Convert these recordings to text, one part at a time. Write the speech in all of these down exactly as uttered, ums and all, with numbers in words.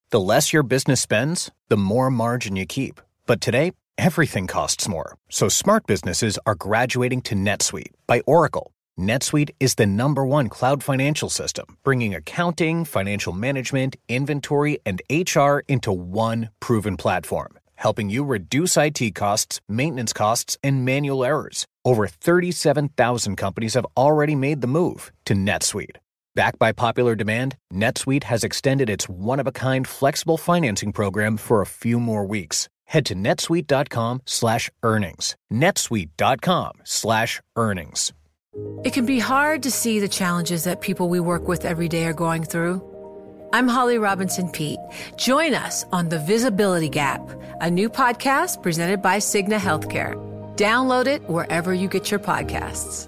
The less your business spends, the more margin you keep. But today, everything costs more. So smart businesses are graduating to NetSuite by Oracle. NetSuite is the number one cloud financial system, bringing accounting, financial management, inventory, and H R into one proven platform, helping you reduce I T costs, maintenance costs, and manual errors. Over thirty-seven thousand companies have already made the move to NetSuite. Backed by popular demand, NetSuite has extended its one-of-a-kind flexible financing program for a few more weeks. Head to netsuite.com slash earnings. netsuite.com slash earnings. It can be hard to see the challenges that people we work with every day are going through. I'm Holly Robinson Peete. Join us on The Visibility Gap, a new podcast presented by Cigna Healthcare. Download it wherever you get your podcasts.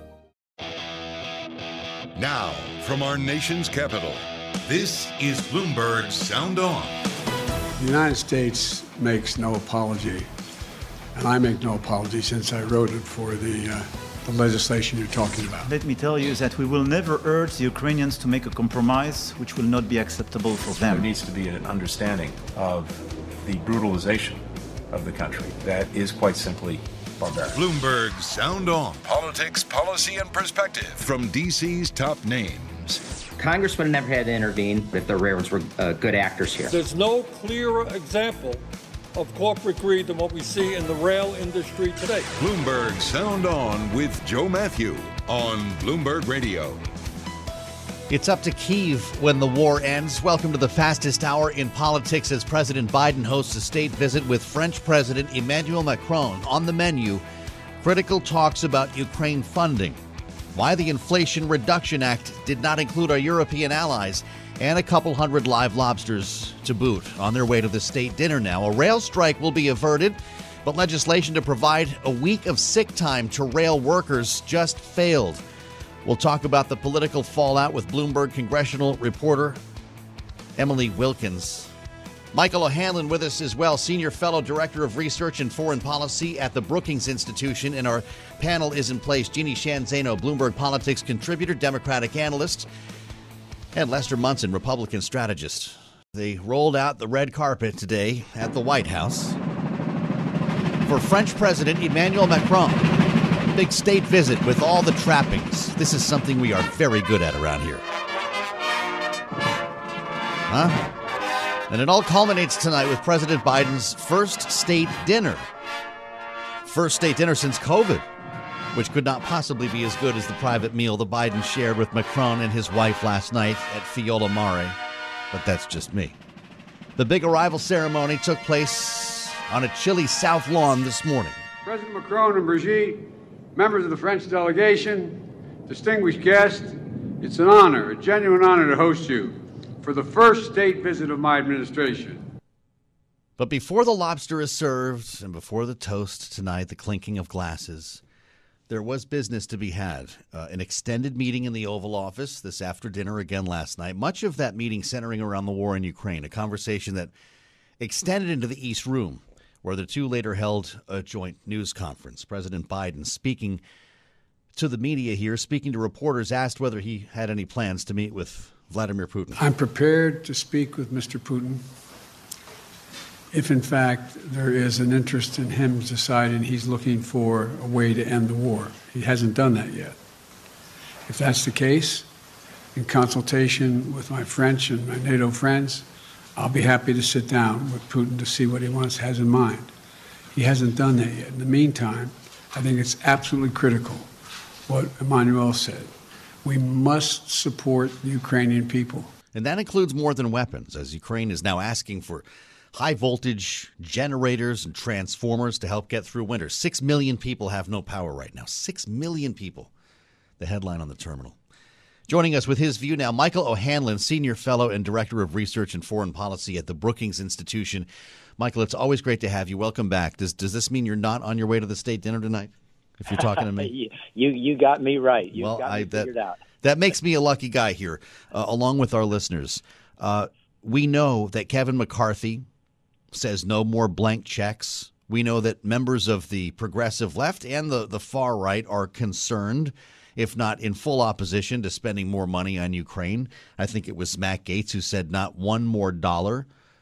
Now, from our nation's capital, this is Bloomberg Sound On. The United States makes no apology, and I make no apology since I wrote it for the uh, the legislation you're talking about. Let me tell you that we will never urge the Ukrainians to make a compromise which will not be acceptable for them. There needs to be an understanding of the brutalization of the country that is quite simply barbaric. Bloomberg Sound On. Politics, policy, and perspective from D C's top names. Congress would have never had to intervene if the railroads were uh, good actors here. There's no clearer example of corporate greed than what we see in the rail industry today. Bloomberg Sound On with Joe Matthew on Bloomberg Radio. It's up to Kyiv when the war ends. Welcome to the fastest hour in politics as President Biden hosts a state visit with French President Emmanuel Macron. On the menu, critical talks about Ukraine funding, why the Inflation Reduction Act did not include our European allies, and a couple hundred live lobsters to boot on their way to the state dinner now. A rail strike will be averted, but legislation to provide a week of sick time to rail workers just failed. We'll talk about the political fallout with Bloomberg congressional reporter Emily Wilkins. Michael O'Hanlon with us as well, Senior Fellow Director of Research and Foreign Policy at the Brookings Institution. And our panel is in place. Jeannie Sheehan Zaino, Bloomberg Politics contributor, Democratic analyst, and Lester Munson, Republican strategist. They rolled out the red carpet today at the White House for French President Emmanuel Macron. Big state visit with all the trappings. This is something we are very good at around here. Huh? And it all culminates tonight with President Biden's first state dinner. First state dinner since COVID, which could not possibly be as good as the private meal the Biden shared with Macron and his wife last night at Fiola Mare. But that's just me. The big arrival ceremony took place on a chilly South Lawn this morning. President Macron and Brigitte, members of the French delegation, distinguished guests, it's an honor, a genuine honor to host you for the first state visit of my administration. But before the lobster is served and before the toast tonight, the clinking of glasses, there was business to be had. Uh, an extended meeting in the Oval Office this after dinner again last night. Much of that meeting centering around the war in Ukraine, a conversation that extended into the East Room, where the two later held a joint news conference. President Biden speaking to the media here, speaking to reporters, asked whether he had any plans to meet with Vladimir Putin. I'm prepared to speak with Mister Putin if, in fact, there is an interest in him deciding he's looking for a way to end the war. He hasn't done that yet. If that's the case, in consultation with my French and my NATO friends, I'll be happy to sit down with Putin to see what he wants, has in mind. He hasn't done that yet. In the meantime, I think it's absolutely critical what Emmanuel said. We must support the Ukrainian people. And that includes more than weapons, as Ukraine is now asking for high-voltage generators and transformers to help get through winter. Six million people have no power right now. Six million people. The headline on the terminal. Joining us with his view now, Michael O'Hanlon, Senior Fellow and Director of Research and Foreign Policy at the Brookings Institution. Michael, it's always great to have you. Welcome back. Does does this mean you're not on your way to the state dinner tonight, if you're talking to me? you you got me right. You well, got me I, that, figured out. That makes me a lucky guy here, uh, along with our listeners. Uh, we know that Kevin McCarthy says no more blank checks. We know that members of the progressive left and the, the far right are concerned, if not in full opposition, to spending more money on Ukraine. I think it was Matt Gaetz who said not one more dollar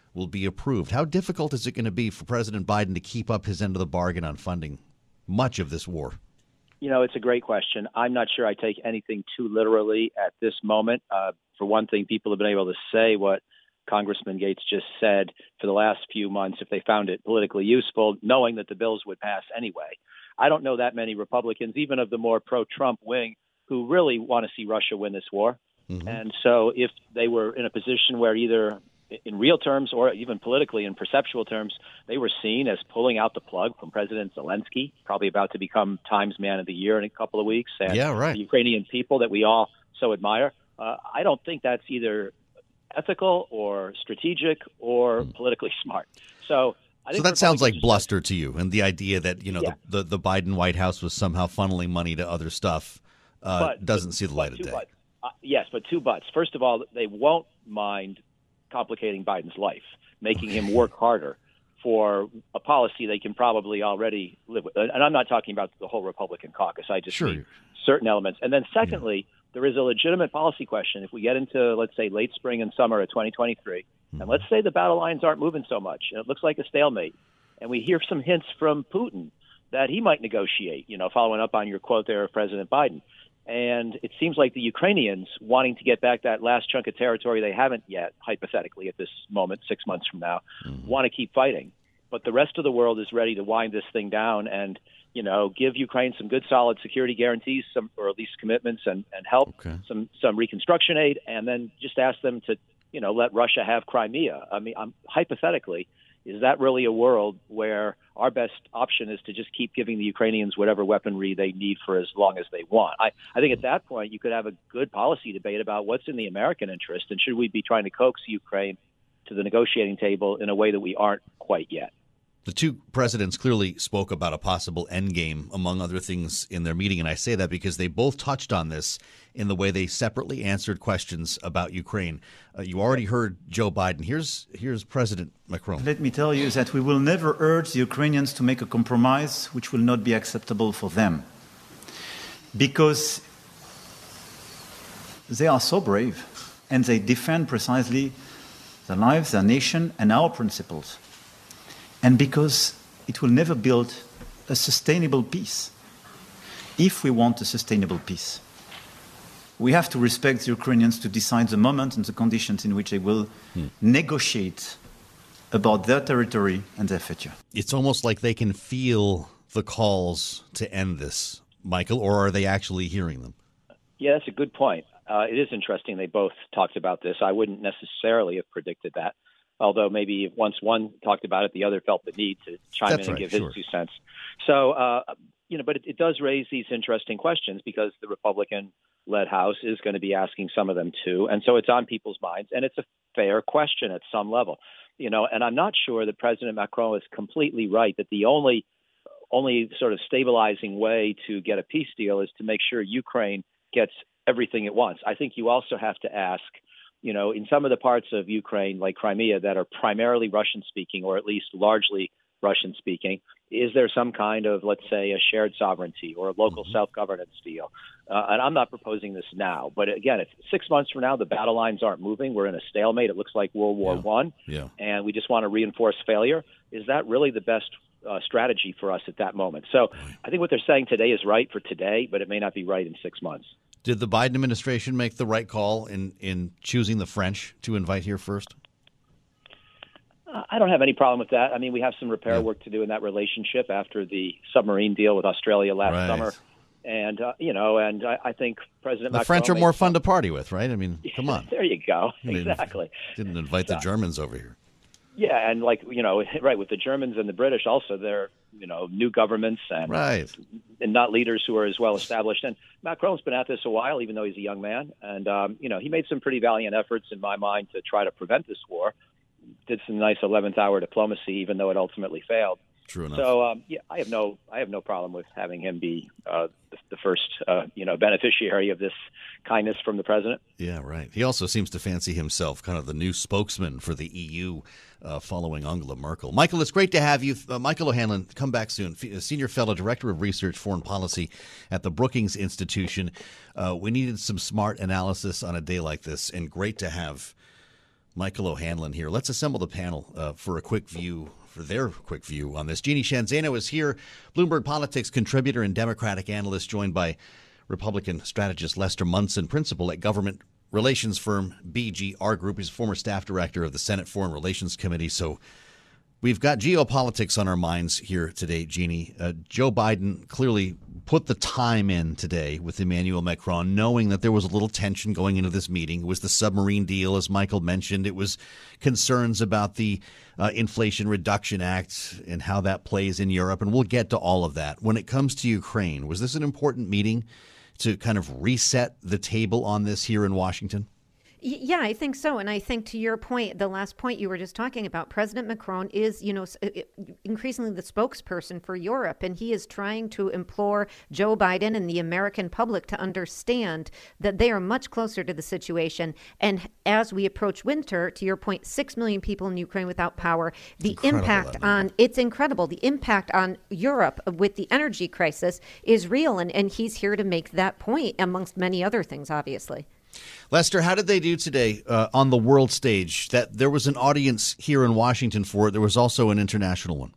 will be approved. How difficult is it going to be for President Biden to keep up his end of the bargain on funding much of this war? You know, it's a great question. I'm not sure I take anything too literally at this moment. Uh, for one thing, people have been able to say what Congressman Gates just said for the last few months if they found it politically useful, knowing that the bills would pass anyway. I don't know that many Republicans, even of the more pro-Trump wing, who really want to see Russia win this war. Mm-hmm. And so if they were in a position where either in real terms or even politically in perceptual terms, they were seen as pulling out the plug from President Zelensky, probably about to become Times Man of the Year in a couple of weeks, and yeah, right. the Ukrainian people that we all so admire. Uh, I don't think that's either ethical or strategic or mm. politically smart. So I think so that sounds like bluster to you, and the idea that, you know, yeah. the, the, the Biden White House was somehow funneling money to other stuff uh, but, doesn't but, see the light of day. Buts. Uh, yes, but two buts. First of all, they won't mind complicating Biden's life, making him work harder for a policy they can probably already live with. And I'm not talking about the whole Republican caucus. I just sure. mean certain elements. And then secondly, yeah. there is a legitimate policy question. If we get into, let's say, late spring and summer of twenty twenty-three, mm-hmm. and let's say the battle lines aren't moving so much, and it looks like a stalemate, and we hear some hints from Putin that he might negotiate, you know, following up on your quote there of President Biden. And it seems like the Ukrainians wanting to get back that last chunk of territory they haven't yet, hypothetically at this moment, six months from now, mm-hmm. want to keep fighting. But the rest of the world is ready to wind this thing down and, you know, give Ukraine some good, solid security guarantees, some or at least commitments and, and help, okay. some some reconstruction aid, and then just ask them to, you know, let Russia have Crimea. I mean, I'm, hypothetically, is that really a world where our best option is to just keep giving the Ukrainians whatever weaponry they need for as long as they want? I, I think at that point you could have a good policy debate about what's in the American interest, and should we be trying to coax Ukraine to the negotiating table in a way that we aren't quite yet. The two presidents clearly spoke about a possible endgame, among other things, in their meeting. And I say that because they both touched on this in the way they separately answered questions about Ukraine. Uh, you already heard Joe Biden. Here's here's President Macron. Let me tell you that we will never urge the Ukrainians to make a compromise which will not be acceptable for them. Because they are so brave and they defend precisely their lives, their nation, and our principles. And because it will never build a sustainable peace. If we want a sustainable peace, we have to respect the Ukrainians to decide the moment and the conditions in which they will hmm. negotiate about their territory and their future. It's almost like they can feel the calls to end this, Michael, or are they actually hearing them? Yeah, that's a good point. Uh, it is interesting they both talked about this. I wouldn't necessarily have predicted that. Although maybe once one talked about it, the other felt the need to chime That's in and right, give sure. his two cents. So, uh, you know, but it, it does raise these interesting questions because the Republican-led House is going to be asking some of them too. And so it's on people's minds. And it's a fair question at some level, you know, and I'm not sure that President Macron is completely right that the only only sort of stabilizing way to get a peace deal is to make sure Ukraine gets everything it wants. I think you also have to ask, you know, in some of the parts of Ukraine, like Crimea, that are primarily Russian-speaking or at least largely Russian-speaking, is there some kind of, let's say, a shared sovereignty or a local mm-hmm. self-governance deal? Uh, and I'm not proposing this now. But again, if six months from now the battle lines aren't moving, we're in a stalemate, it looks like World War yeah. One, yeah. and we just want to reinforce failure, is that really the best uh, strategy for us at that moment? So I think what they're saying today is right for today, but it may not be right in six months. Did the Biden administration make the right call in, in choosing the French to invite here first? Uh, I don't have any problem with that. I mean, we have some repair yeah. work to do in that relationship after the submarine deal with Australia last right. summer. And, uh, you know, and I, I think President The Macron French are made more some... fun to party with, right? I mean, come on. There you go. I mean, exactly. Didn't invite the Germans over here. Yeah, and like, you know, right, with the Germans and the British also, they're, you know, new governments and, right. and not leaders who are as well established. And Macron's been at this a while, even though he's a young man. And, um, you know, he made some pretty valiant efforts, in my mind, to try to prevent this war. Did some nice eleventh hour diplomacy, even though it ultimately failed. True enough. So, um, yeah, I have no, I have no problem with having him be uh, the, the first, uh, you know, beneficiary of this kindness from the president. Yeah, right. He also seems to fancy himself kind of the new spokesman for the E U uh, following Angela Merkel. Michael, it's great to have you. Uh, Michael O'Hanlon, come back soon. F- Senior Fellow, Director of Research, Foreign Policy at the Brookings Institution. Uh, we needed some smart analysis on a day like this, and great to have Michael O'Hanlon here. Let's assemble the panel uh, for a quick view, for their quick view on this. Jeannie Sheehan Zaino is here, Bloomberg Politics contributor and Democratic analyst, joined by Republican strategist Lester Munson, principal at government relations firm B G R Group. He's a former staff director of the Senate Foreign Relations Committee. So we've got geopolitics on our minds here today, Jeannie. Uh, Joe Biden clearly put the time in today with Emmanuel Macron, knowing that there was a little tension going into this meeting. It was the submarine deal, as Michael mentioned. It was concerns about the uh, Inflation Reduction Act and how that plays in Europe. And we'll get to all of that. When it comes to Ukraine, was this an important meeting to kind of reset the table on this here in Washington? Yeah, I think so. And I think to your point, the last point you were just talking about, President Macron is, you know, increasingly the spokesperson for Europe. And he is trying to implore Joe Biden and the American public to understand that they are much closer to the situation. And as we approach winter, to your point, six million people in Ukraine without power, the impact on, it's incredible. The impact on Europe with the energy crisis is real. And, and he's here to make that point, amongst many other things, obviously. Lester, how did they do today uh, on the world stage? That there was an audience here in Washington for it. There was also an international one.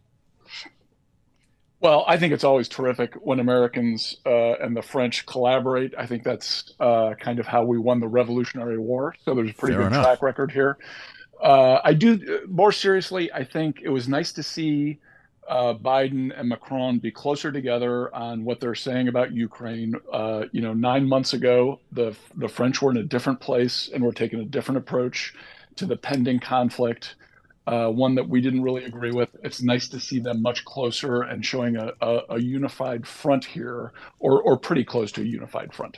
Well, I think it's always terrific when Americans uh, and the French collaborate. I think that's uh, kind of how we won the Revolutionary War. So there's a pretty Fair good enough. track record here. Uh, I do, more seriously, I think it was nice to see Uh, Biden and Macron be closer together on what they're saying about Ukraine. Uh, you know, nine months ago, the the French were in a different place and were taking a different approach to the pending conflict, uh, one that we didn't really agree with. It's nice to see them much closer and showing a, a, a unified front here, or or pretty close to a unified front.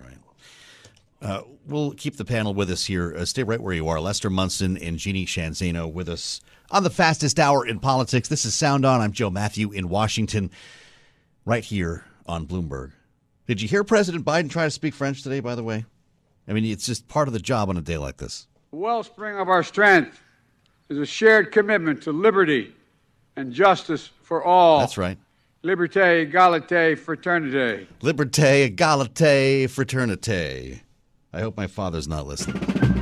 Uh, we'll keep the panel with us here. Uh, stay right where you are. Lester Munson and Jeannie Sheehan Zaino with us on the fastest hour in politics. This is Sound On. I'm Joe Matthew in Washington, right here on Bloomberg. Did you hear President Biden try to speak French today, by the way? I mean, it's just part of the job on a day like this. The wellspring of our strength is a shared commitment to liberty and justice for all. That's right. Liberté, égalité, fraternité. Liberté, égalité, fraternité. I hope my father's not listening.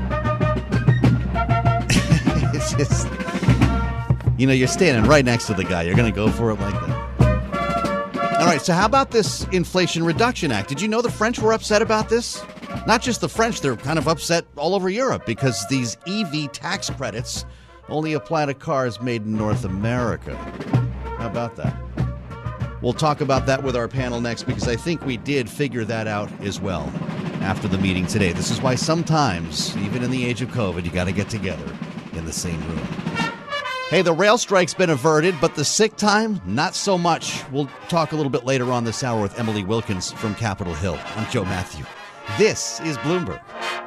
It's just, you know, you're standing right next to the guy. You're going to go for it like that. All right, so how about this Inflation Reduction Act? Did you know the French were upset about this? Not just the French, they're kind of upset all over Europe because these E V tax credits only apply to cars made in North America. How about that? We'll talk about that with our panel next because I think we did figure that out as well after the meeting today. This is why sometimes, even in the age of COVID, you got to get together in the same room. Hey, the rail strike's been averted, but the sick time, not so much. We'll talk a little bit later on this hour with Emily Wilkins from Capitol Hill. I'm Joe Matthew. This is Bloomberg.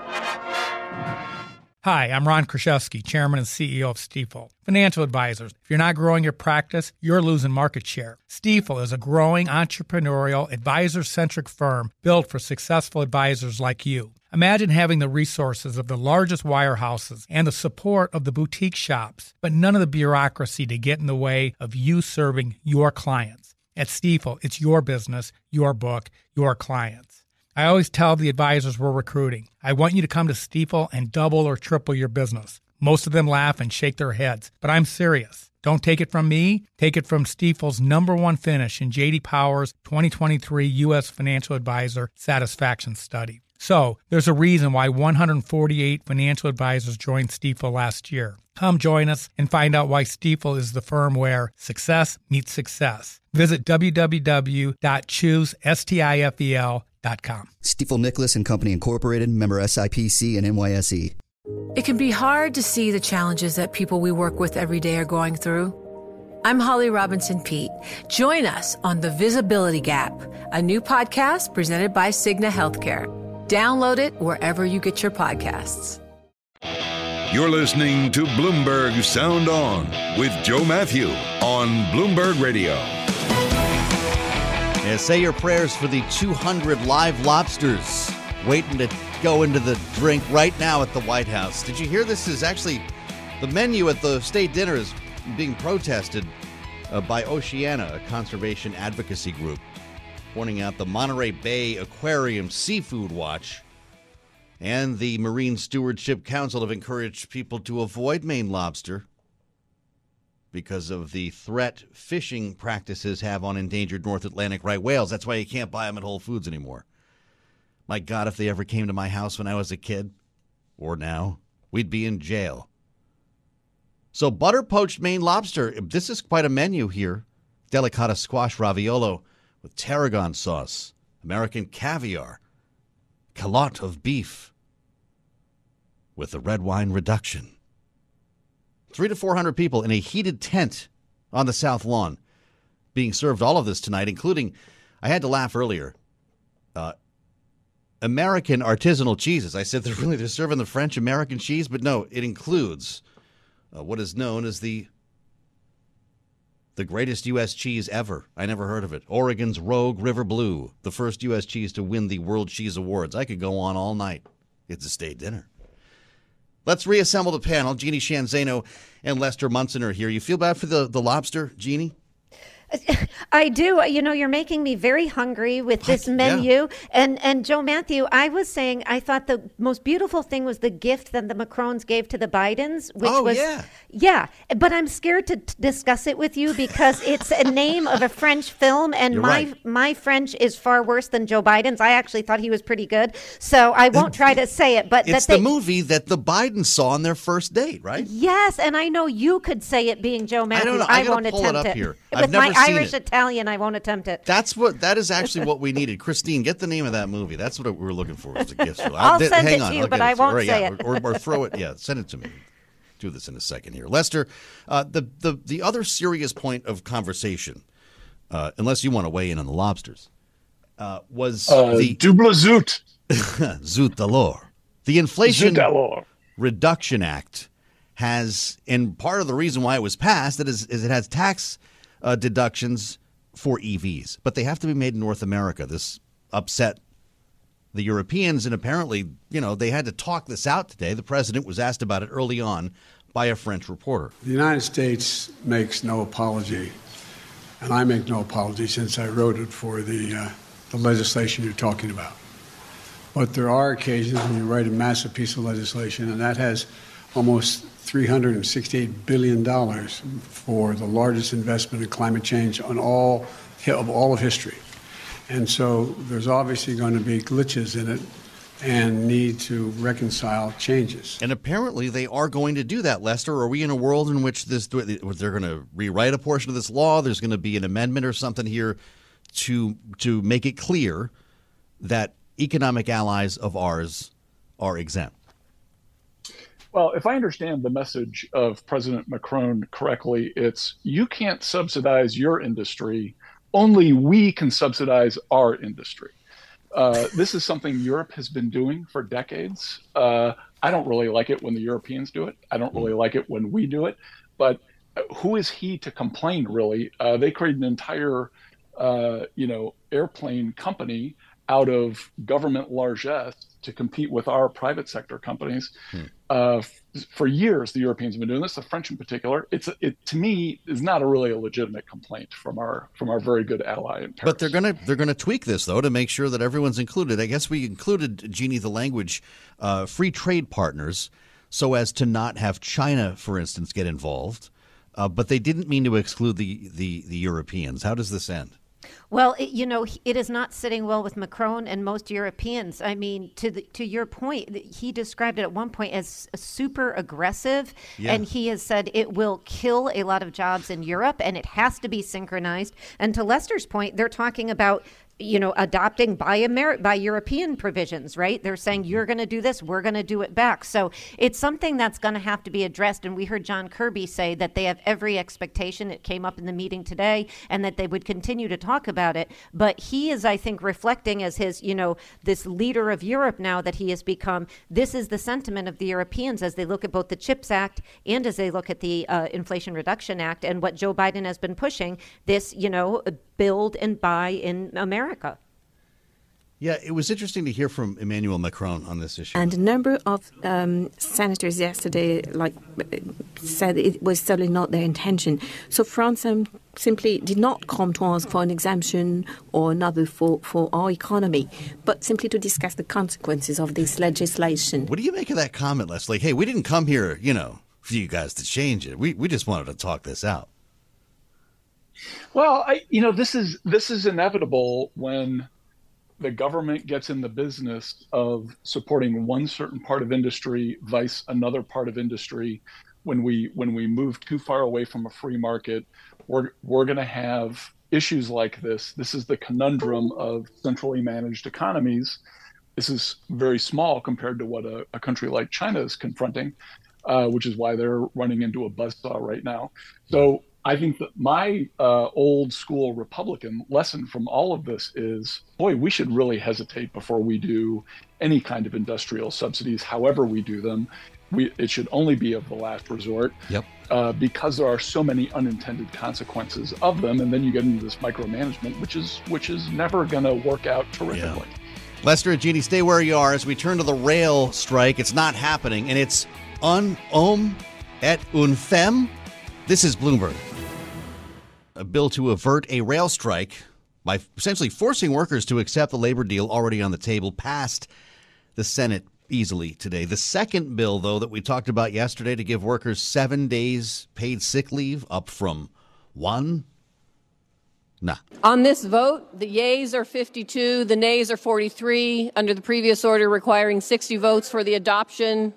Hi, I'm Ron Kraszewski, Chairman and C E O of Stifel. Financial advisors, if you're not growing your practice, you're losing market share. Stifel is a growing, entrepreneurial, advisor-centric firm built for successful advisors like you. Imagine having the resources of the largest wirehouses and the support of the boutique shops, but none of the bureaucracy to get in the way of you serving your clients. At Stifel, it's your business, your book, your clients. I always tell the advisors we're recruiting, I want you to come to Stifel and double or triple your business. Most of them laugh and shake their heads, but I'm serious. Don't take it from me. Take it from Stifel's number one finish in J D Power's twenty twenty-three U S Financial Advisor Satisfaction Study. So there's a reason why one hundred forty-eight financial advisors joined Stifel last year. Come join us and find out why Stifel is the firm where success meets success. Visit w w w dot choose stifel dot com. Stifel Nicholas and Company Incorporated, member S I P C and N Y S E. It can be hard to see the challenges that people we work with every day are going through. I'm Holly Robinson Peete. Join us on The Visibility Gap, a new podcast presented by Cigna Healthcare. Download it wherever you get your podcasts. You're listening to Bloomberg Sound On with Joe Matthew on Bloomberg Radio. Yeah, say your prayers for the two hundred live lobsters waiting to go into the drink right now at the White House. Did you hear this is actually the menu at the state dinner is being protested uh, by Oceana, a conservation advocacy group, pointing out the Monterey Bay Aquarium Seafood Watch And the Marine Stewardship Council have encouraged people to avoid Maine lobster because of the threat fishing practices have on endangered North Atlantic right whales. That's why you can't buy them at Whole Foods anymore. My God, if they ever came to my house when I was a kid, or now, we'd be in jail. So butter poached Maine lobster, this is quite a menu here. Delicata squash raviolo with tarragon sauce, American caviar, calotte of beef with the red wine reduction. Three to four hundred people in a heated tent on the South Lawn being served all of this tonight, including, I had to laugh earlier, uh, American artisanal cheeses. I said they're really they're serving the French American cheese, but no, it includes uh, what is known as the the greatest U S cheese ever. I never heard of it. Oregon's Rogue River Blue, the first U S cheese to win the World Cheese Awards. I could go on all night. It's a state dinner. Let's reassemble the panel. Jeannie Shanzano and Lester Munson are here. You feel bad for the, the lobster, Jeannie? I do. You know, you're making me very hungry with this menu. Yeah. And and Joe Matthew, I was saying I thought the most beautiful thing was the gift that the Macrons gave to the Bidens, which oh, was yeah. yeah. But I'm scared to t- discuss it with you because it's a name of a French film, and You're my right. my French is far worse than Joe Biden's. I actually thought he was pretty good, so I won't try to say it. But it's that the they, movie that the Bidens saw on their first date, right? Yes, and I know you could say it being Joe Matthew. I don't know. I, I won't pull attempt it up it. here. With I've never my seen Irish it. Italian, I won't attempt it. That's what. That is actually what we needed. Christine, get the name of that movie. That's what we were looking for. Was the gift. I'll I'll send hang it on, to you, I'll but get I it to you. won't or, say yeah, it. Or, or throw it. Yeah, send it to me. Do this in a second here, Lester. Uh, the the the other serious point of conversation, uh, unless you want to weigh in on the lobsters, uh, was uh, the double zoot. Zoot d'alors. The Inflation Zoot Reduction Act has, and part of the reason why it was passed is, is it has tax uh, deductions for E Vs, but they have to be made in North America. This upset the Europeans, and apparently, you know, they had to talk this out today. The president was asked about it early on by a French reporter. The United States makes no apology, and I make no apology since I wrote it for the, uh, the legislation you're talking about. But there are occasions when you write a massive piece of legislation, and that has almost three hundred sixty-eight billion dollars for the largest investment in climate change on all of all of history. And so there's obviously going to be glitches in it and need to reconcile changes. And apparently they are going to do that, Lester. Are we in a world in which this they're going to rewrite a portion of this law? There's going to be an amendment or something here to to make it clear that economic allies of ours are exempt. Well, if I understand the message of President Macron correctly, it's you can't subsidize your industry, only we can subsidize our industry. Uh, this is something Europe has been doing for decades. Uh, I don't really like it when the Europeans do it. I don't really like it when we do it. But who is he to complain, really? Uh, they created an entire, uh, you know, airplane company out of government largesse to compete with our private sector companies. Hmm. Uh, f- for years, the Europeans have been doing this. The French, in particular, it's it to me is not a really a legitimate complaint from our from our very good ally in Paris. But they're gonna they're gonna tweak this though to make sure that everyone's included. I guess we included, Jeannie, the language uh, free trade partners, so as to not have China, for instance, get involved. Uh, but they didn't mean to exclude the, the the Europeans. How does this end? Well, it, you know, it is not sitting well with Macron and most Europeans. I mean, to the, to your point, he described it at one point as super aggressive, yeah. and he has said it will kill a lot of jobs in Europe, and it has to be synchronized. And to Lester's point, they're talking about, you know, adopting by Amer- by European provisions, right? They're saying you're going to do this, we're going to do it back. So it's something that's going to have to be addressed. And we heard John Kirby say that they have every expectation. It came up in the meeting today, and that they would continue to talk about it. But he is, I think, reflecting as his, you know, this leader of Europe now that he has become. This is the sentiment of the Europeans as they look at both the CHIPS Act and as they look at the uh, Inflation Reduction Act and what Joe Biden has been pushing, this, you know, build and buy in America. Yeah, it was interesting to hear from Emmanuel Macron on this issue. And a number of um, senators yesterday like said it was certainly not their intention. So France um, simply did not come to ask for an exemption or another for, for our economy, but simply to discuss the consequences of this legislation. What do you make of that comment, Leslie? Hey, we didn't come here, you know, for you guys to change it. We we just wanted to talk this out. Well, I, you know, this is this is inevitable when the government gets in the business of supporting one certain part of industry vice another part of industry. When we when we move too far away from a free market, we're we're going to have issues like this. This is the conundrum of centrally managed economies. This is very small compared to what a, a country like China is confronting, uh, which is why they're running into a buzzsaw right now. So I think that my uh, old school Republican lesson from all of this is, boy, we should really hesitate before we do any kind of industrial subsidies, however we do them. We, it should only be of the last resort. Yep. Uh, because there are so many unintended consequences of them, and then you get into this micromanagement, which is which is never going to work out terrifically. Yeah. Lester and Jeannie, stay where you are as we turn to the rail strike. It's not happening, and it's un homme et une femme. This is Bloomberg. A bill to avert a rail strike by essentially forcing workers to accept the labor deal already on the table passed the Senate easily today. The second bill, though, that we talked about yesterday to give workers seven days paid sick leave up from one. Nah. On this vote, the yeas are fifty-two, the nays are forty-three, under the previous order requiring sixty votes for the adoption.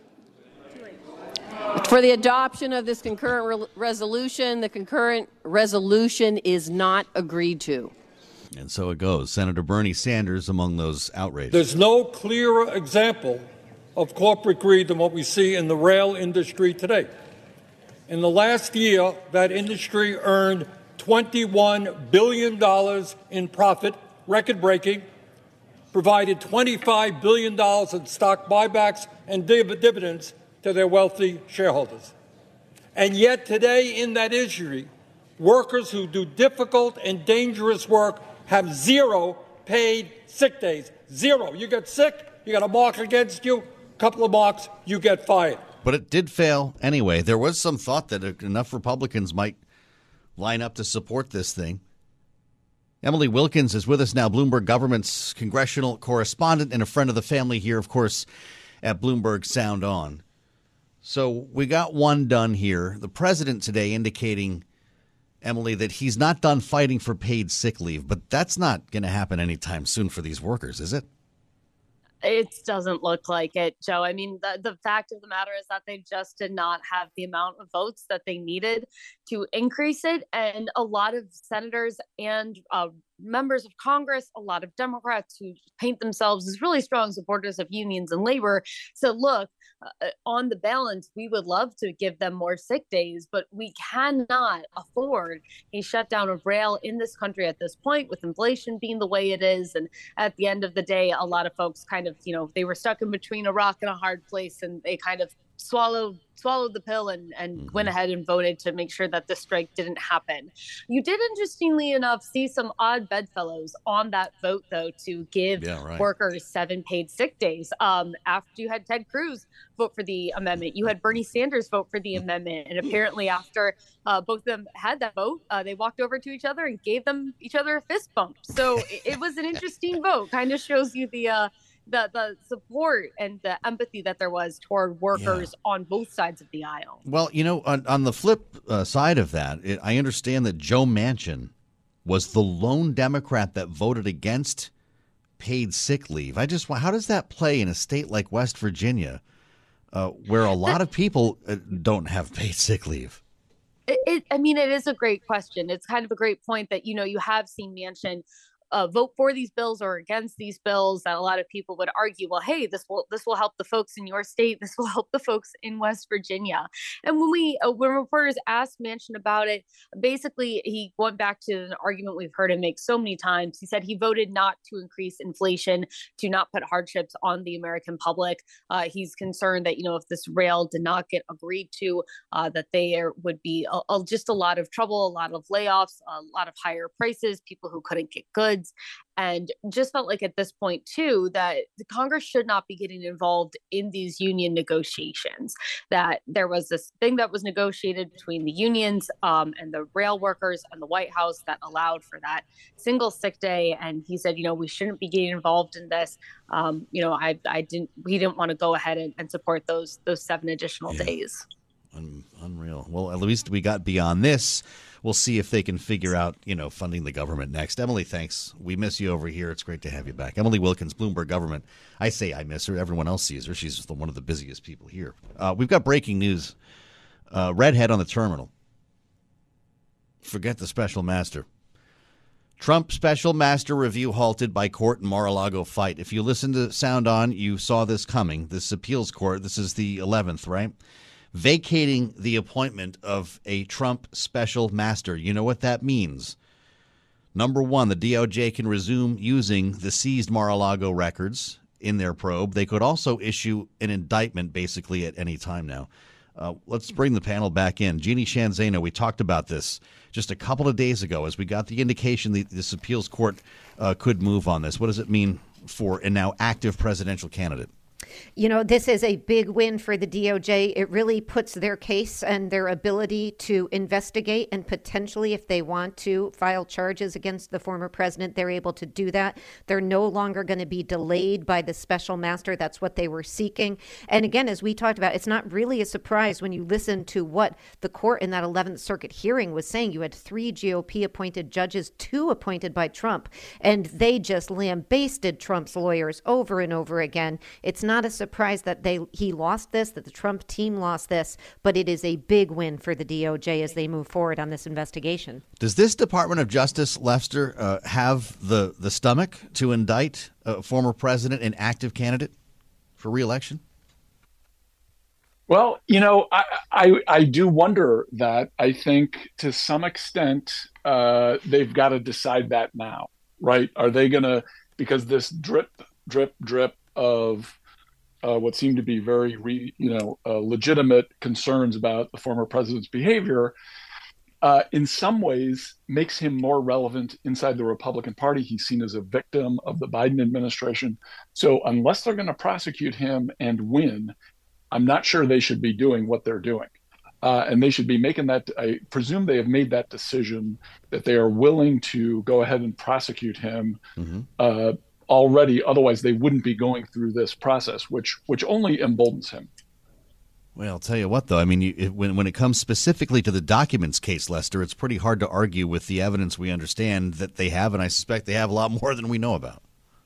For the adoption of this concurrent re- resolution, the concurrent resolution is not agreed to. And so it goes. Senator Bernie Sanders among those outraged. There's no clearer example of corporate greed than what we see in the rail industry today. In the last year, that industry earned twenty-one billion dollars in profit, record-breaking, provided twenty-five billion dollars in stock buybacks and div- dividends to their wealthy shareholders. And yet today in that industry, workers who do difficult and dangerous work have zero paid sick days. Zero. You get sick, you got a mark against you, a couple of marks, you get fired. But it did fail anyway. There was some thought that enough Republicans might line up to support this thing. Emily Wilkins is with us now, Bloomberg Government's congressional correspondent and a friend of the family here, of course, at Bloomberg Sound On. So we got one done here. The president today indicating, Emily, that he's not done fighting for paid sick leave, but that's not going to happen anytime soon for these workers, is it? It doesn't look like it, Joe. I mean, the, the fact of the matter is that they just did not have the amount of votes that they needed to increase it. And a lot of senators and uh, members of Congress, a lot of Democrats who paint themselves as really strong supporters of unions and labor. So look, uh, on the balance, we would love to give them more sick days, but we cannot afford a shutdown of rail in this country at this point, with inflation being the way it is. And at the end of the day, a lot of folks kind of, you know, they were stuck in between a rock and a hard place, and they kind of swallowed swallowed the pill and, and mm-hmm. went ahead and voted to make sure that the strike didn't happen. You did, interestingly enough, see some odd bedfellows on that vote, though, to give yeah, right. workers seven paid sick days. Um, after you had Ted Cruz vote for the amendment, you had Bernie Sanders vote for the amendment. And apparently after uh, both of them had that vote, uh, they walked over to each other and gave them each other a fist bump. So it, it was an interesting vote. Kind of shows you the uh, the the support and the empathy that there was toward workers yeah. on both sides of the aisle. Well, you know, on, on the flip uh, side of that, it, I understand that Joe Manchin was the lone Democrat that voted against paid sick leave. I just, how does that play in a state like West Virginia, uh, where a lot of people uh, don't have paid sick leave? It, it, I mean, it is a great question. It's kind of a great point that, you know, you have seen Manchin Uh, vote for these bills or against these bills, that a lot of people would argue, well, hey, this will this will help the folks in your state. This will help the folks in West Virginia. And when we uh, when reporters asked Manchin about it, basically he went back to an argument we've heard him make so many times. He said he voted not to increase inflation, to not put hardships on the American public. Uh, he's concerned that, you know, if this rail did not get agreed to, uh, that there would be a, a, just a lot of trouble, a lot of layoffs, a lot of higher prices, people who couldn't get goods. goods. And just felt like at this point, too, that the Congress should not be getting involved in these union negotiations, that there was this thing that was negotiated between the unions um, and the rail workers and the White House that allowed for that single sick day. And he said, you know, we shouldn't be getting involved in this. Um, you know, I, I didn't, we didn't want to go ahead and, and support those, those seven additional yeah. days. Un- unreal. Well, at least we got beyond this. We'll see if they can figure out, you know, funding the government next. Emily, thanks. We miss you over here. It's great to have you back. Emily Wilkins, Bloomberg Government. I say I miss her. Everyone else sees her. She's the, one of the busiest people here. Uh, we've got breaking news. Uh, redhead on the terminal. Forget the special master. Trump special master review halted by court in Mar-a-Lago fight. If you listen to Sound On, you saw this coming. This appeals court, this is the eleventh, right? Vacating the appointment of a Trump special master. You know what that means? Number one, the D O J can resume using the seized Mar-a-Lago records in their probe. They could also issue an indictment basically at any time now. Uh, let's bring the panel back in. Jeannie Sheehan Zaino, we talked about this just a couple of days ago as we got the indication that this appeals court uh, could move on this. What does it mean for a now active presidential candidate? You know, this is a big win for the D O J. It really puts their case and their ability to investigate and potentially, if they want to, file charges against the former president. They're able to do that. They're no longer going to be delayed by the special master. That's what they were seeking. And again, as we talked about, it's not really a surprise when you listen to what the court in that eleventh Circuit hearing was saying. You had three G O P appointed judges, two appointed by Trump, and they just lambasted Trump's lawyers over and over again. It's not a surprise that they he lost this, that the Trump team lost this, but it is a big win for the D O J as they move forward on this investigation. Does this Department of Justice, Lester, uh, have the, the stomach to indict a former president and active candidate for re-election? Well, you know, I, I, I do wonder that. I think to some extent uh, they've got to decide that now, right? Are they going to, because this drip, drip, drip of Uh, what seem to be very, re, you know, uh, legitimate concerns about the former president's behavior, uh, in some ways makes him more relevant inside the Republican Party. He's seen as a victim of the Biden administration. So unless they're going to prosecute him and win, I'm not sure they should be doing what they're doing. Uh, and they should be making that, I presume they have made that decision that they are willing to go ahead and prosecute him mm-hmm. uh, already. Otherwise, they wouldn't be going through this process, which which only emboldens him. Well, I'll tell you what, though. I mean, you, it, when when it comes specifically to the documents case, Lester, it's pretty hard to argue with the evidence we understand that they have, and I suspect they have a lot more than we know about.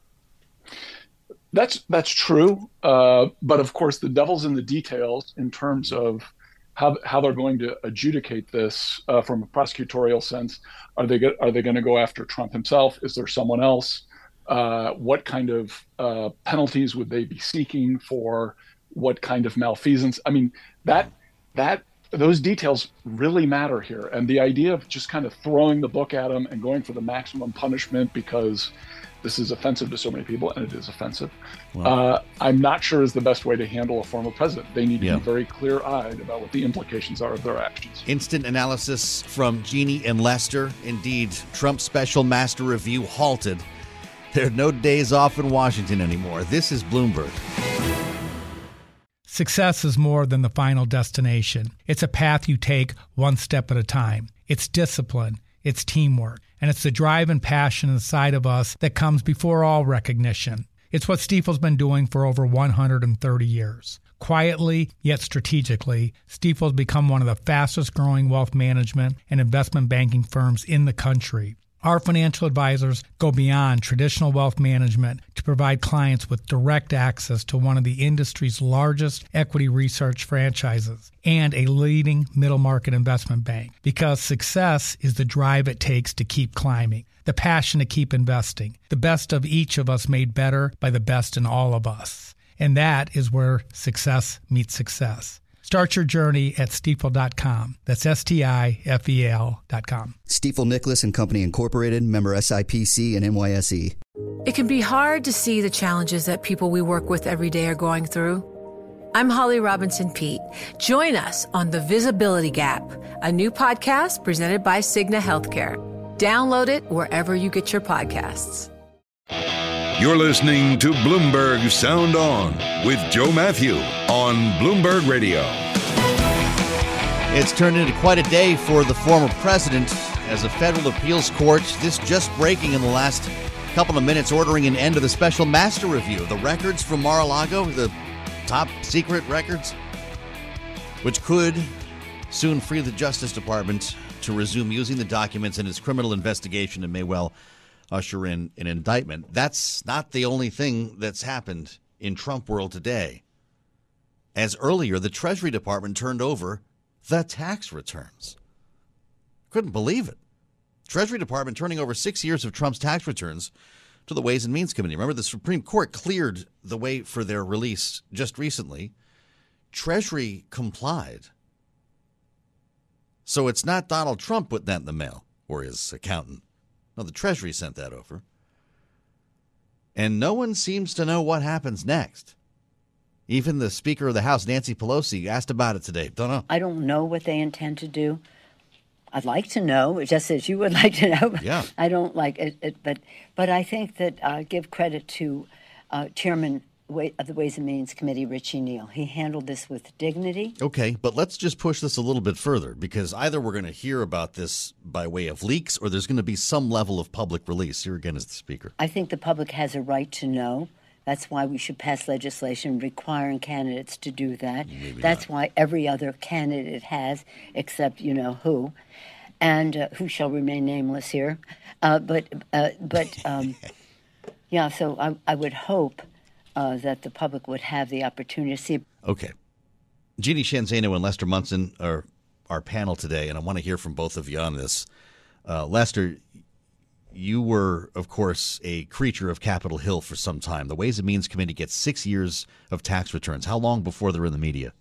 That's that's true, uh, but of course, the devil's in the details in terms of how how they're going to adjudicate this uh, from a prosecutorial sense. Are they go, are they going to go after Trump himself? Is there someone else? Uh, what kind of uh, penalties would they be seeking for what kind of malfeasance? I mean, that that those details really matter here. And the idea of just kind of throwing the book at them and going for the maximum punishment because this is offensive to so many people, and it is offensive, wow. uh, I'm not sure is the best way to handle a former president. They need to yeah. be very clear-eyed about what the implications are of their actions. Instant analysis from Jeannie and Lester. Indeed, Trump's special master review halted. There are no days off in Washington anymore. This is Bloomberg. Success is more than the final destination. It's a path you take one step at a time. It's discipline. It's teamwork. And it's the drive and passion inside of us that comes before all recognition. It's what Stifel's been doing for over one hundred thirty years. Quietly, yet strategically, Stifel's become one of the fastest growing wealth management and investment banking firms in the country. Our financial advisors go beyond traditional wealth management to provide clients with direct access to one of the industry's largest equity research franchises and a leading middle market investment bank. Because success is the drive it takes to keep climbing, the passion to keep investing, the best of each of us made better by the best in all of us. And that is where success meets success. Start your journey at Stifel dot com. That's S T I F E L dot com. Stifel Nicolaus and Company Incorporated, member S I P C and N Y S E. It can be hard to see the challenges that people we work with every day are going through. I'm Holly Robinson Peete. Join us on The Visibility Gap, a new podcast presented by Cigna Healthcare. Download it wherever you get your podcasts. You're listening to Bloomberg Sound On with Joe Matthew on Bloomberg Radio. It's turned into quite a day for the former president as a federal appeals court, this just breaking in the last couple of minutes, ordering an end to the special master review. The records from Mar-a-Lago, the top secret records, which could soon free the Justice Department to resume using the documents in its criminal investigation and may well usher in an indictment. That's not the only thing that's happened in Trump world today. As earlier, the Treasury Department turned over the tax returns. Couldn't believe it. Treasury Department turning over six years of Trump's tax returns to the Ways and Means Committee. Remember, the Supreme Court cleared the way for their release just recently. Treasury complied. So it's not Donald Trump putting that in the mail or his accountant. No, the Treasury sent that over. And no one seems to know what happens next. Even the Speaker of the House, Nancy Pelosi, asked about it today. Don't know. I don't know what they intend to do. I'd like to know, just as you would like to know. Yeah. I don't like it, it but but I think that uh, give credit to uh, Chairman of the Ways and Means Committee, Richie Neal. He handled this with dignity. Okay, but let's just push this a little bit further, because either we're going to hear about this by way of leaks or there's going to be some level of public release. Here again is the Speaker. I think the public has a right to know. That's why we should pass legislation requiring candidates to do that. Maybe That's not. why every other candidate has, except you know who, and uh, who shall remain nameless here. Uh, but uh, but um, yeah, so I, I would hope uh, that the public would have the opportunity to see. Okay. Jeannie Sheehan Zaino and Lester Munson are our panel today, and I want to hear from both of you on this. Uh, Lester, you were, of course, a creature of Capitol Hill for some time. The Ways and Means Committee gets six years of tax returns. How long before they're in the media?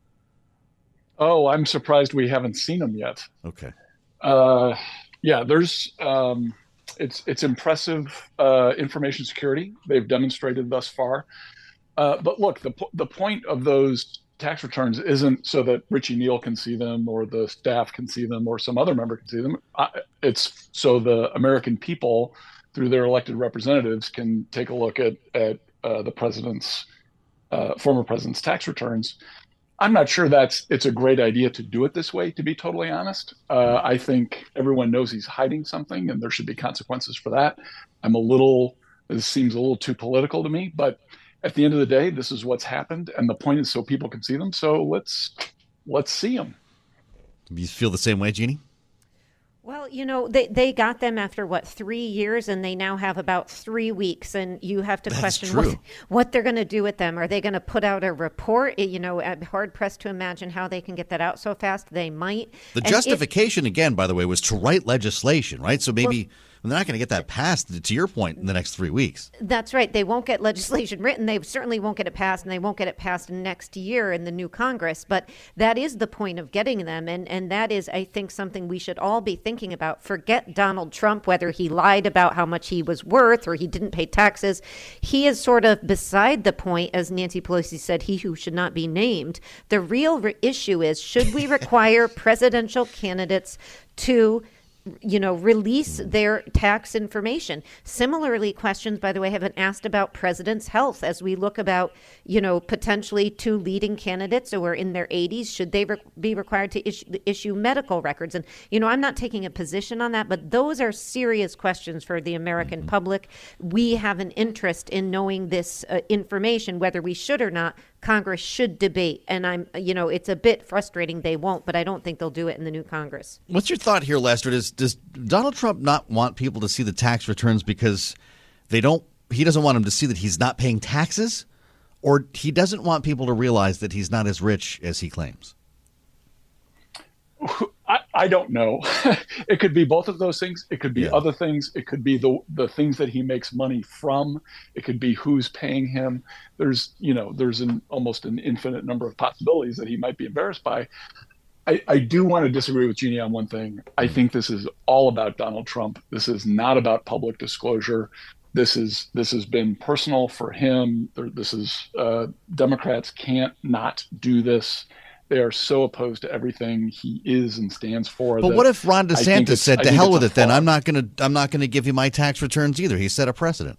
Oh, I'm surprised we haven't seen them yet. Okay. Uh, yeah, there's um, it's it's impressive uh, information security they've demonstrated thus far. Uh, but look, the the point of those tax returns isn't so that Richie Neal can see them or the staff can see them or some other member can see them. It's so the American people, through their elected representatives, can take a look at at uh, the president's uh, former president's tax returns. I'm not sure that's it's a great idea to do it this way, to be totally honest. Uh, I think everyone knows he's hiding something and there should be consequences for that. I'm a little, this seems a little too political to me, but at the end of the day, this is what's happened. And the point is so people can see them. So let's, let's see them. You feel the same way, Jeannie? Well, you know, they, they got them after, what, three years, and they now have about three weeks. And you have to That's question true. what, what they're going to do with them. Are they going to put out a report? You know, I'm hard-pressed to imagine how they can get that out so fast. They might. The And justification, again, by the way, was to write legislation, right? So maybe Well, they're not going to get that passed, to your point, in the next three weeks. That's right. They won't get legislation written. They certainly won't get it passed, and they won't get it passed next year in the new Congress. But that is the point of getting them. And, and that is, I think, something we should all be thinking about. Forget Donald Trump, whether he lied about how much he was worth or he didn't pay taxes. He is sort of beside the point, as Nancy Pelosi said, he who should not be named. The real re- issue is, should we require presidential candidates to you know, release their tax information? Similarly, questions, by the way, have been asked about president's health as we look about, you know, potentially two leading candidates who are in their eighties. Should they re- be required to issue, issue medical records? And, you know, I'm not taking a position on that, but those are serious questions for the American mm-hmm. public. We have an interest in knowing this uh, information, whether we should or not. Congress should debate. And I'm, you know, it's a bit frustrating they won't, but I don't think they'll do it in the new Congress. What's your thought here, Lester? Does, does Donald Trump not want people to see the tax returns because they don't, he doesn't want them to see that he's not paying taxes, or he doesn't want people to realize that he's not as rich as he claims? I, I don't know. It could be both of those things. It could be Yeah. other things. It could be the the things that he makes money from. It could be who's paying him. There's, you know, there's an almost an infinite number of possibilities that he might be embarrassed by. I, I do want to disagree with Jeannie on one thing. I think this is all about Donald Trump. This is not about public disclosure. This is this has been personal for him. There, this is uh, Democrats can't not do this. They are so opposed to everything he is and stands for. But what if Ron DeSantis said, "To hell with it, then I'm not going to I'm not going to give you my tax returns either"? He set a precedent.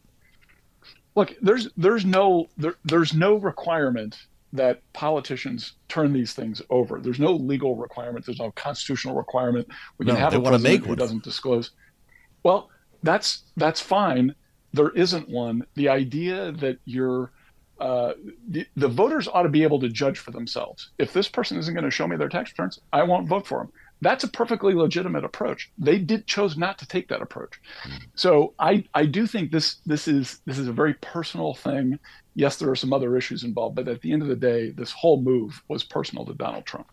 Look, there's there's no there, there's no requirement that politicians turn these things over. There's no legal requirement. There's no constitutional requirement. We can no, have they a want to president make who one. doesn't disclose. Well, that's that's fine. There isn't one. The idea that you're uh, the, the voters ought to be able to judge for themselves. If this person isn't going to show me their tax returns, I won't vote for them. That's a perfectly legitimate approach. They did chose not to take that approach. So I, I do think this this is this is a very personal thing. Yes, there are some other issues involved, but at the end of the day, this whole move was personal to Donald Trump.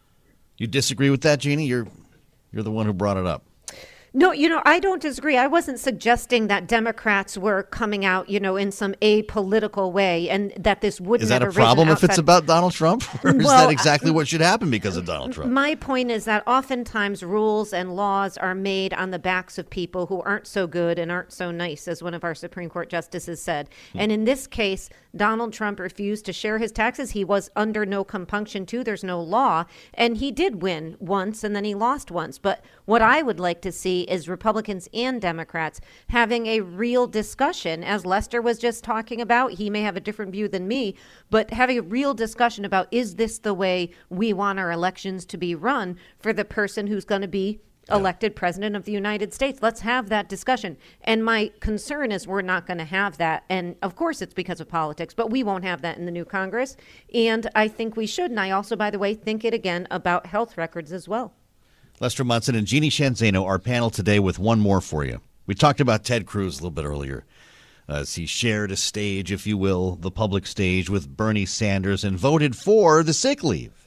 You disagree with that, Jeannie? You're you're the one who brought it up. No, you know, I don't disagree. I wasn't suggesting that Democrats were coming out, you know, in some apolitical way and that this wouldn't Is that have a problem outside. if it's about Donald Trump? Or is Well, that exactly what should happen because of Donald Trump? My point is that oftentimes rules and laws are made on the backs of people who aren't so good and aren't so nice, as one of our Supreme Court justices said. Hmm. And in this case, Donald Trump refused to share his taxes. He was under no compunction to. There's no law. And he did win once and then he lost once. But what I would like to see is Republicans and Democrats having a real discussion, as Lester was just talking about. He may have a different view than me, but having a real discussion about, is this the way we want our elections to be run for the person who's going to be elected president of the United States? Let's have that discussion. And my concern is we're not going to have that. And of course, it's because of politics, but we won't have that in the new Congress. And I think we should. And I also, by the way, think it again about health records as well. Lester Munson and Jeannie Sheehan Zaino, our panel today, with one more for you. We talked about Ted Cruz a little bit earlier, as he shared a stage, if you will, the public stage with Bernie Sanders and voted for the sick leave.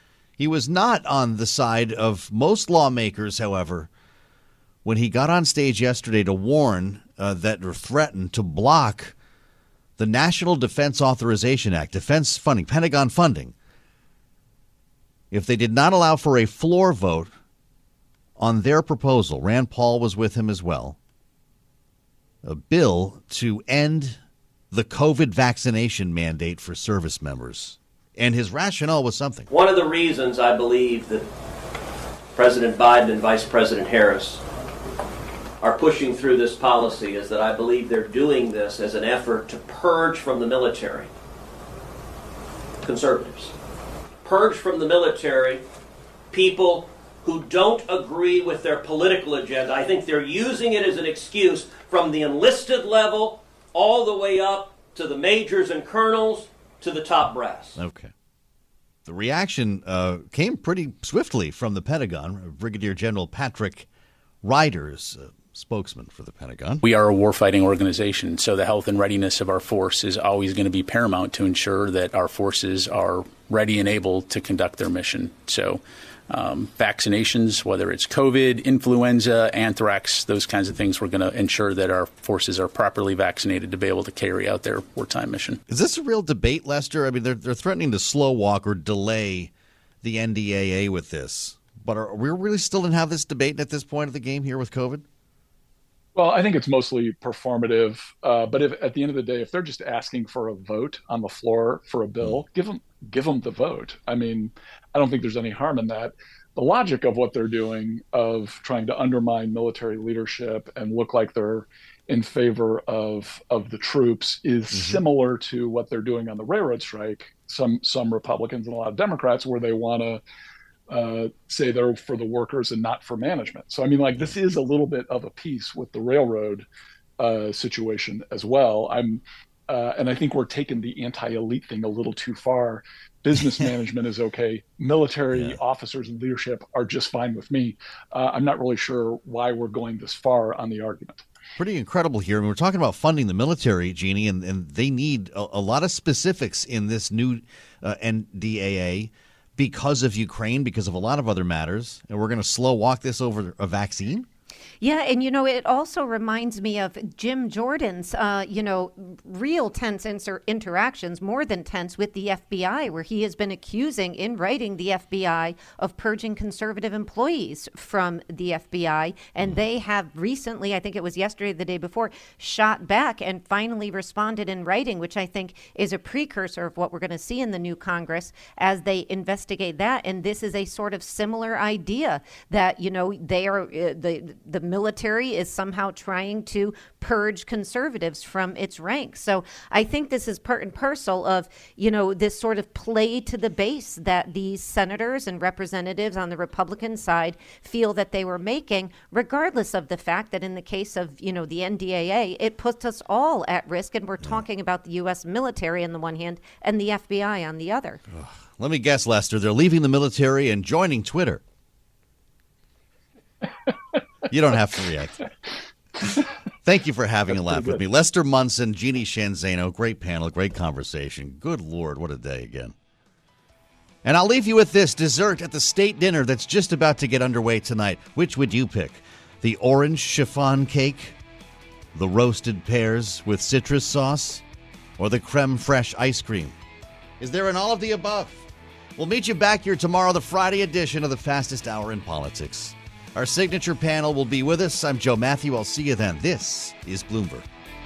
He was not on the side of most lawmakers, however, when he got on stage yesterday to warn uh, that or threaten to block the National Defense Authorization Act, defense funding, Pentagon funding, if they did not allow for a floor vote on their proposal. Rand Paul was with him as well. A bill to end the COVID vaccination mandate for service members. And his rationale was something. One of the reasons I believe that President Biden and Vice President Harris are pushing through this policy is that I believe they're doing this as an effort to purge from the military conservatives. Purge from the military people who don't agree with their political agenda. I think they're using it as an excuse from the enlisted level all the way up to the majors and colonels to the top brass. Okay. The reaction uh, came pretty swiftly from the Pentagon. Brigadier General Patrick Ryder's uh, spokesman for the Pentagon. We are a warfighting organization, so the health and readiness of our force is always going to be paramount to ensure that our forces are ready and able to conduct their mission. So um, vaccinations, whether it's COVID, influenza, anthrax, those kinds of things, we're going to ensure that our forces are properly vaccinated to be able to carry out their wartime mission. Is this a real debate, Lester? I mean, they're, they're threatening to slow walk or delay the N D A A with this. But are we really still in have this debate at this point of the game here with COVID? Well, I think it's mostly performative. Uh, but if at the end of the day, if they're just asking for a vote on the floor for a bill, mm. give them give them the vote. I mean, I don't think there's any harm in that. The logic of what they're doing, of trying to undermine military leadership and look like they're in favor of of the troops, is mm-hmm. similar to what they're doing on the railroad strike. Some some Republicans and a lot of Democrats, where they want to Uh, say they're for the workers and not for management. So, I mean, like, this is a little bit of a piece with the railroad uh, situation as well. I'm, uh, and I think we're taking the anti-elite thing a little too far. Business management is okay. Military yeah. officers and leadership are just fine with me. Uh, I'm not really sure why we're going this far on the argument. Pretty incredible here. I mean, we're talking about funding the military, Jeannie, and, and they need a, a lot of specifics in this new uh, N D A A. Because of Ukraine, because of a lot of other matters, and we're going to slow walk this over a vaccine? Yeah, and you know, it also reminds me of Jim Jordan's, uh, you know, real tense inter- interactions, more than tense, with the F B I, where he has been accusing, in writing, the F B I of purging conservative employees from the F B I. And they have recently, I think it was yesterday, the day before, shot back and finally responded in writing, which I think is a precursor of what we're going to see in the new Congress as they investigate that. And this is a sort of similar idea that, you know, they are uh, the the military is somehow trying to purge conservatives from its ranks. So I think this is part and parcel of, you know, this sort of play to the base that these senators and representatives on the Republican side feel that they were making, regardless of the fact that in the case of, you know, the N D A A, it puts us all at risk. And we're talking about the U S military on the one hand and the F B I on the other. Ugh. Let me guess, Lester, they're leaving the military and joining Twitter. You don't have to react. Thank you for having That's a laugh with me. Lester Munson, Jeannie Sheehan Zaino, great panel, great conversation. Good Lord, what a day again. And I'll leave you with this dessert at the state dinner that's just about to get underway tonight. Which would you pick? The orange chiffon cake, the roasted pears with citrus sauce, or the creme fraiche ice cream? Is there an all of the above? We'll meet you back here tomorrow, the Friday edition of the Fastest Hour in Politics. Our signature panel will be with us. I'm Joe Matthew. I'll see you then. This is Bloomberg.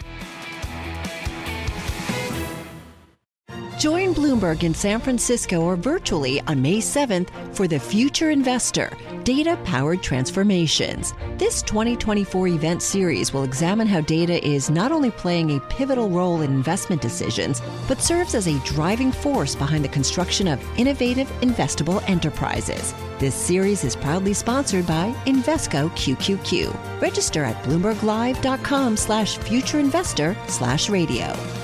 Join Bloomberg in San Francisco or virtually on May seventh for The Future Investor, Data-Powered Transformations. This twenty twenty-four event series will examine how data is not only playing a pivotal role in investment decisions, but serves as a driving force behind the construction of innovative, investable enterprises. This series is proudly sponsored by Invesco Q Q Q. Register at bloomberglive.com slash futureinvestor slash radio.